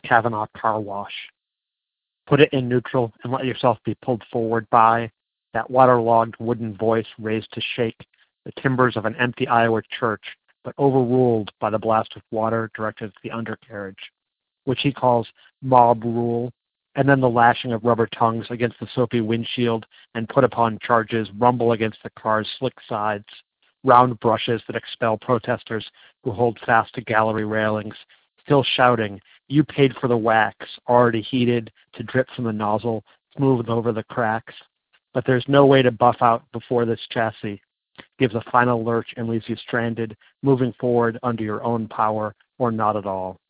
Kavanaugh car wash. Put it in neutral and let yourself be pulled forward by that waterlogged wooden voice raised to shake the timbers of an empty Iowa church, but overruled by the blast of water directed at the undercarriage, which he calls mob rule, and then the lashing of rubber tongues against the soapy windshield and put upon charges rumble against the car's slick sides, round brushes that expel protesters who hold fast to gallery railings, still shouting, "You paid for the wax," already heated to drip from the nozzle, smoothed over the cracks. But there's no way to buff out before this chassis gives a final lurch and leaves you stranded, moving forward under your own power or not at all.